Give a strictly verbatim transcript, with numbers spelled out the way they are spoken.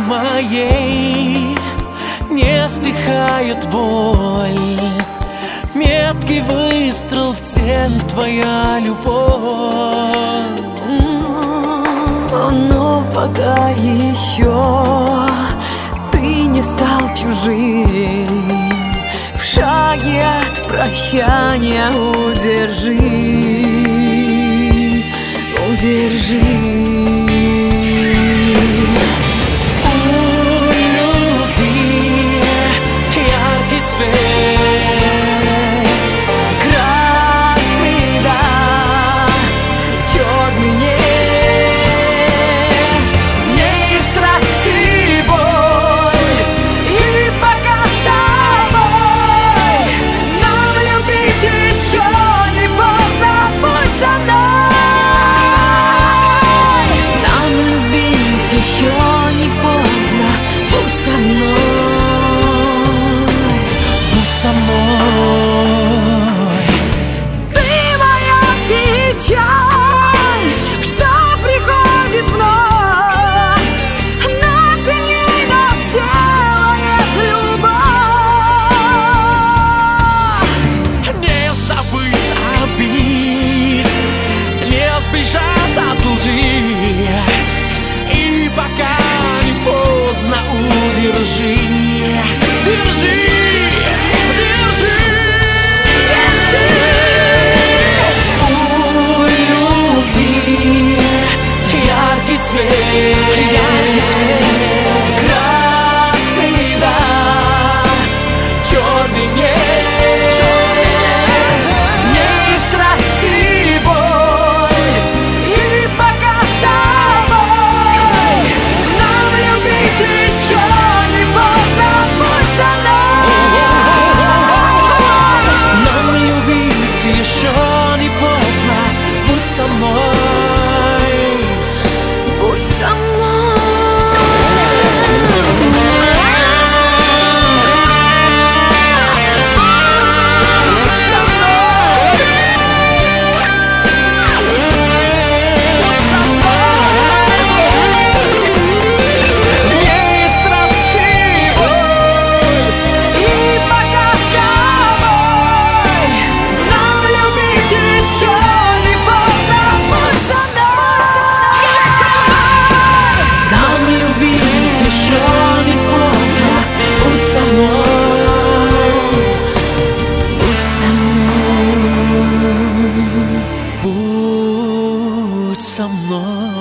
моей не стихает боль. Меткий выстрел в цель, твоя любовь. Но пока еще ты не стал чужим, в шаге от прощания удержи, удержи. Держи, держи, держи, держи. У любви яркий цвет, яркий цвет, красный, да, черный нет, в ней страсть и боль, и пока с тобой нам любить еще. Будь со мной.